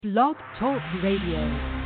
Blog Talk Radio.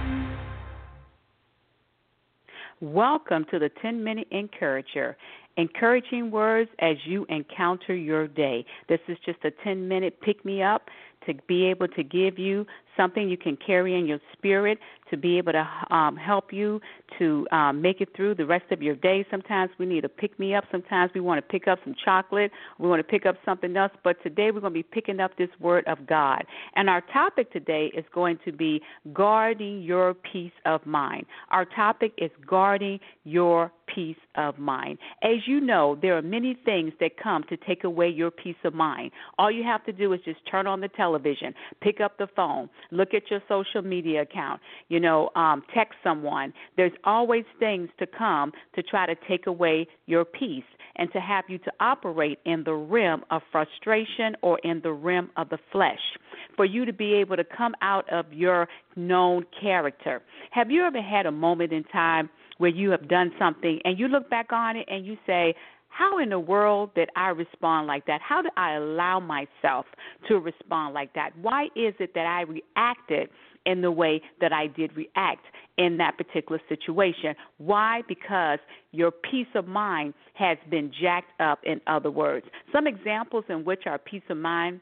Welcome to the 10-Minute Encourager, encouraging words as you encounter your day. This is just a 10-minute pick-me-up to be able to give you something you can carry in your spirit, to be able to help you to make it through the rest of your day. Sometimes we need a pick-me-up. Sometimes we want to pick up some chocolate. We want to pick up something else. But today we're going to be picking up this word of God. And our topic today is going to be guarding your peace of mind. Our topic is guarding your peace of mind. As you know, there are many things that come to take away your peace of mind. All you have to do is just turn on the television, pick up the phone, look at your social media account, text someone. There's always things to come to try to take away your peace and to have you to operate in the realm of frustration or in the realm of the flesh, for you to be able to come out of your known character. Have you ever had a moment in time where you have done something and you look back on it and you say, how in the world did I respond like that? How did I allow myself to respond like that? Why is it that I reacted in the way that I did react in that particular situation? Why? Because your peace of mind has been jacked up, in other words. Some examples in which our peace of mind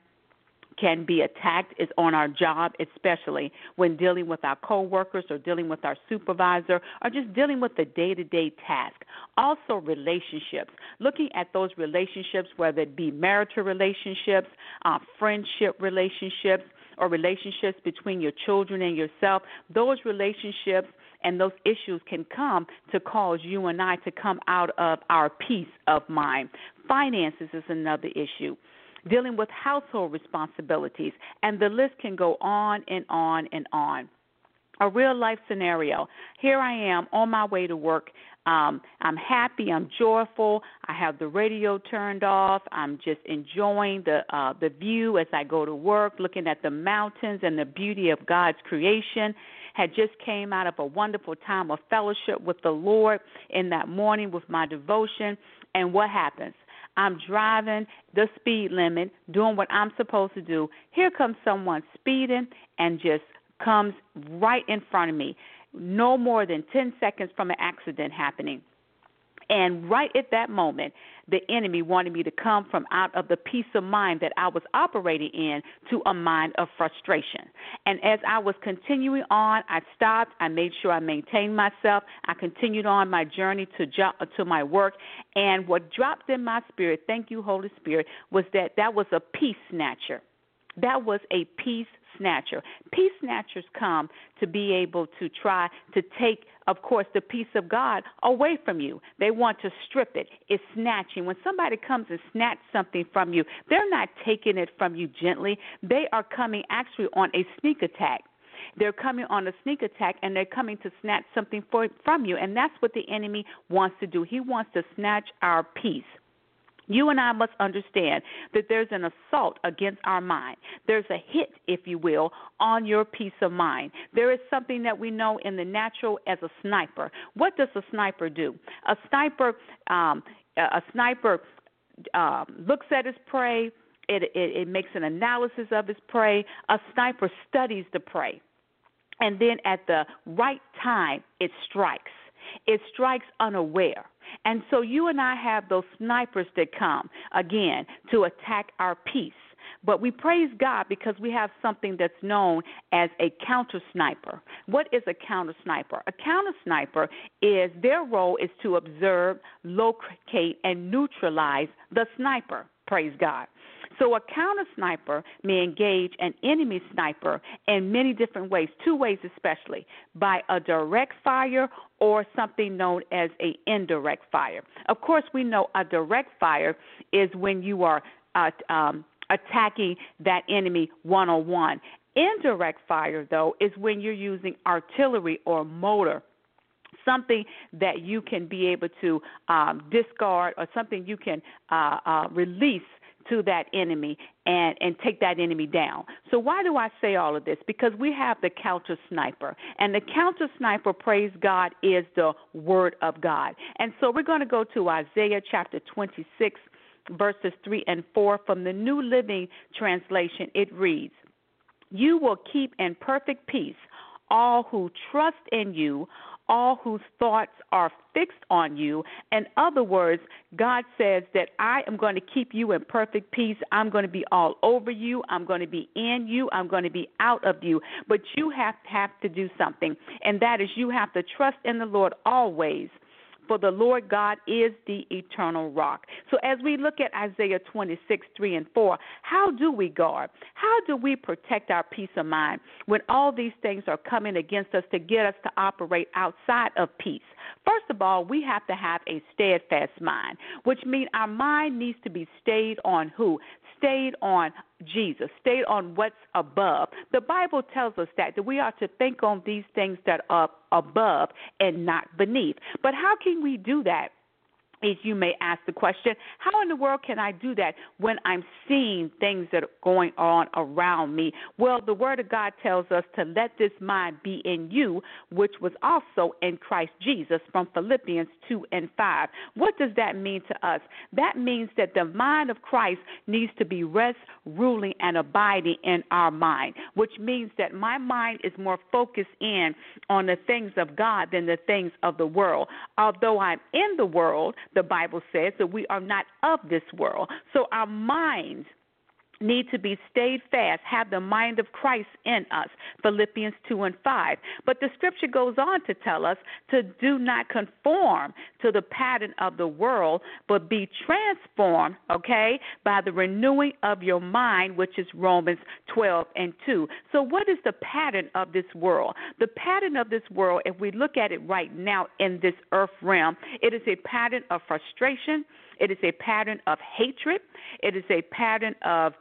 can be attacked is on our job, especially when dealing with our coworkers or dealing with our supervisor or just dealing with the day-to-day task. Also relationships, looking at those relationships, whether it be marital relationships, friendship relationships, or relationships between your children and yourself. Those relationships and those issues can come to cause you and I to come out of our peace of mind. Finances is another issue. Dealing with household responsibilities, and the list can go on and on and on. A real-life scenario. Here I am on my way to work. I'm happy. I'm joyful. I have the radio turned off. I'm just enjoying the view as I go to work, looking at the mountains and the beauty of God's creation. Had just came out of a wonderful time of fellowship with the Lord in that morning with my devotion. And what happens? I'm driving the speed limit, doing what I'm supposed to do. Here comes someone speeding and just comes right in front of me, no more than 10 seconds from an accident happening. And right at that moment, the enemy wanted me to come from out of the peace of mind that I was operating in to a mind of frustration. And as I was continuing on, I stopped. I made sure I maintained myself. I continued on my journey to my work. And what dropped in my spirit, thank you, Holy Spirit, was that was a peace snatcher. That was a peace snatcher. Peace snatchers come to be able to try to take, of course, the peace of God away from you. They want to strip it. It's snatching. When somebody comes and snatch something from you, they're not taking it from you gently. They are coming actually on a sneak attack. They're coming on a sneak attack, and they're coming to snatch something from you, and that's what the enemy wants to do. He wants to snatch our peace. You and I must understand that there's an assault against our mind. There's a hit, if you will, on your peace of mind. There is something that we know in the natural as a sniper. What does a sniper do? A sniper looks at his prey. It makes an analysis of his prey. A sniper studies the prey. And then at the right time, it strikes. It strikes unaware. And so you and I have those snipers that come, again, to attack our peace. But we praise God because we have something that's known as a counter sniper. What is a counter sniper? A counter sniper is their role is to observe, locate, and neutralize the sniper. Praise God. So a counter sniper may engage an enemy sniper in many different ways, two ways especially, by a direct fire or something known as an indirect fire. Of course, we know a direct fire is when you are attacking that enemy one-on-one. Indirect fire, though, is when you're using artillery or mortar, something that you can be able to discard or something you can release to that enemy and take that enemy down. So why do I say all of this? Because we have the counter sniper. And the counter sniper, praise God, is the word of God. And so we're going to go to Isaiah chapter 26, verses 3 and 4 from the New Living Translation. It reads, You will keep in perfect peace all who trust in you, all whose thoughts are fixed on you. In other words, God says that I am going to keep you in perfect peace. I'm going to be all over you. I'm going to be in you. I'm going to be out of you. But you have to do something, and that is you have to trust in the Lord always. For the Lord God is the eternal rock. So as we look at Isaiah 26, 3 and 4, how do we guard? How do we protect our peace of mind when all these things are coming against us to get us to operate outside of peace? First of all, we have to have a steadfast mind, which means our mind needs to be stayed on who? Stayed on Jesus, stayed on what's above. The Bible tells us that we are to think on these things that are above and not beneath. But how can we do that? Is you may ask the question, how in the world can I do that when I'm seeing things that are going on around me? Well, the Word of God tells us to let this mind be in you, which was also in Christ Jesus, from Philippians 2 and 5. What does that mean to us? That means that the mind of Christ needs to be rest, ruling, and abiding in our mind, which means that my mind is more focused in on the things of God than the things of the world. Although I'm in the world, the Bible says that we are not of this world. So our minds need to be stayed fast, have the mind of Christ in us, Philippians 2 and 5. But the scripture goes on to tell us to do not conform to the pattern of the world, but be transformed, by the renewing of your mind, which is Romans 12 and 2. So what is the pattern of this world? The pattern of this world, if we look at it right now in this earth realm, it is a pattern of frustration. It is a pattern of hatred. It is a pattern of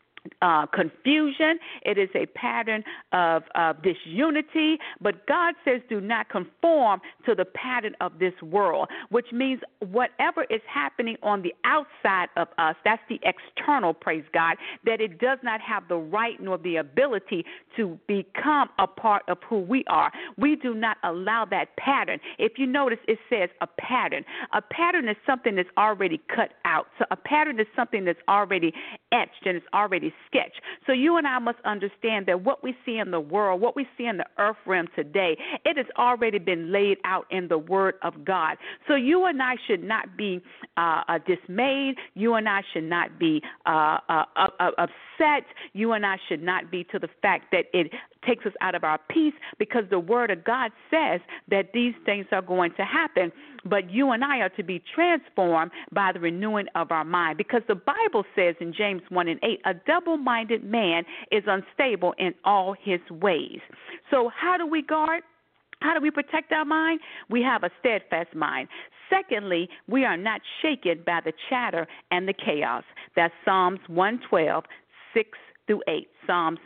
confusion. It is a pattern of disunity. But God says do not conform to the pattern of this world, which means whatever is happening on the outside of us, that's the external, praise God, that it does not have the right nor the ability to become a part of who we are. We do not allow that pattern. If you notice, it says a pattern. A pattern is something that's already cut out. So a pattern is something that's already etched and it's already sketched. So you and I must understand that what we see in the world, what we see in the earth realm today, it has already been laid out in the Word of God. So you and I should not be dismayed. You and I should not be upset. You and I should not be to the fact that it takes us out of our peace, because the Word of God says that these things are going to happen. But you and I are to be transformed by the renewing of our mind, because the Bible says in James 1 and 8, a double-minded man is unstable in all his ways. So how do we guard? How do we protect our mind? We have a steadfast mind. Secondly, we are not shaken by the chatter and the chaos. That's Psalms 112, 6 through 8. Psalms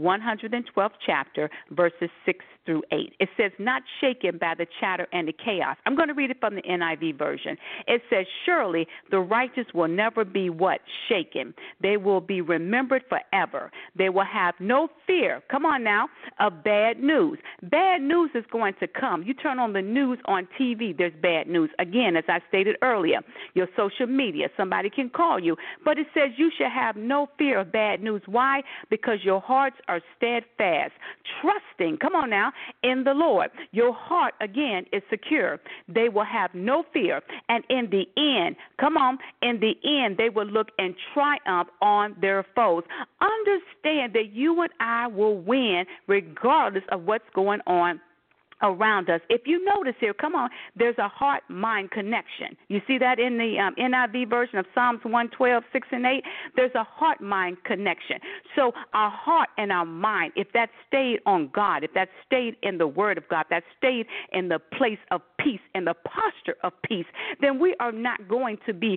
112th chapter, verses 6 through 8. It says, not shaken by the chatter and the chaos. I'm going to read it from the NIV version. It says, surely the righteous will never be what? Shaken. They will be remembered forever. They will have no fear, come on now, of bad news. Bad news is going to come. You turn on the news on TV, there's bad news. Again, as I stated earlier, your social media, somebody can call you. But it says you should have no fear of bad news. Why? Because your hearts are steadfast, trusting, come on now, in the Lord. Your heart, again, is secure. They will have no fear. And in the end, come on, in the end, they will look and triumph on their foes. Understand that you and I will win regardless of what's going on around us. If you notice here, come on, there's a heart-mind connection. You see that in the NIV version of Psalms 112, 6 and 8? There's a heart-mind connection. So our heart and our mind, if that stayed on God, if that stayed in the Word of God, that stayed in the place of peace, in the posture of peace, then we are not going to be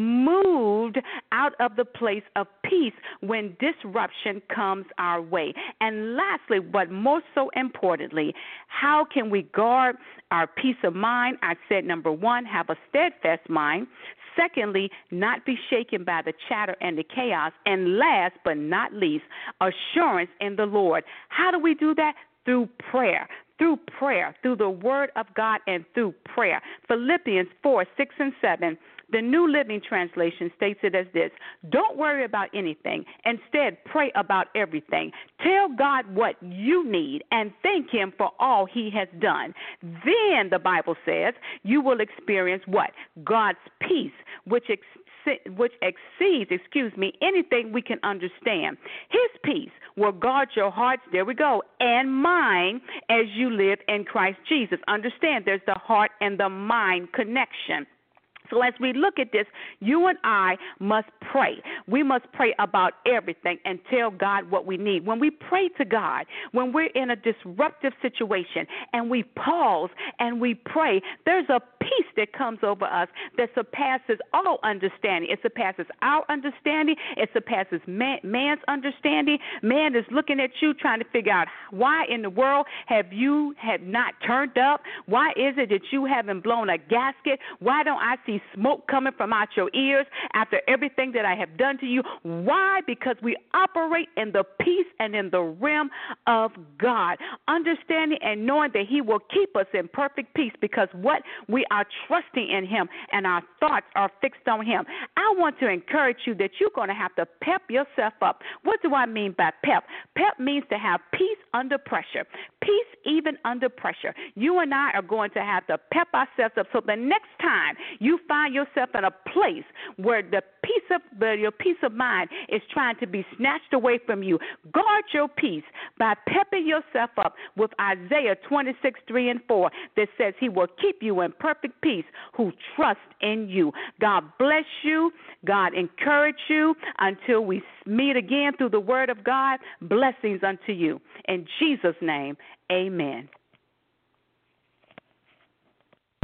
moved out of the place of peace when disruption comes our way. And lastly, but most so importantly, how can we guard our peace of mind? I said, number one, have a steadfast mind. Secondly, not be shaken by the chatter and the chaos. And last but not least, assurance in the Lord. How do we do that? Through prayer. Through prayer, through the Word of God and through prayer. Philippians 4, 6 and 7. The New Living Translation states it as this: don't worry about anything. Instead, pray about everything. Tell God what you need and thank Him for all He has done. Then, the Bible says, you will experience what? God's peace, which exceeds, anything we can understand. His peace will guard your hearts, there we go, and mind as you live in Christ Jesus. Understand, there's the heart and the mind connection. So as we look at this, you and I must pray. We must pray about everything and tell God what we need. When we pray to God, when we're in a disruptive situation and we pause and we pray, there's a peace that comes over us that surpasses all understanding. It surpasses our understanding. It surpasses man's understanding. Man is looking at you trying to figure out why in the world have you not turned up? Why is it that you haven't blown a gasket? Why don't I see smoke coming from out your ears after everything that I have done to you? Why? Because we operate in the peace and in the realm of God, understanding and knowing that He will keep us in perfect peace because what we are trusting in Him and our thoughts are fixed on Him. I want to encourage you that you're going to have to pep yourself up. What do I mean by pep? Pep means to have peace under pressure, peace even under pressure. You and I are going to have to pep ourselves up so the next time you find yourself in a place where your peace of mind is trying to be snatched away from you, guard your peace by pepping yourself up with Isaiah 26:3-4 that says He will keep you in perfect peace who trust in you. God bless you. God encourage you until we meet again through the word of God. Blessings unto you. In Jesus' name, amen.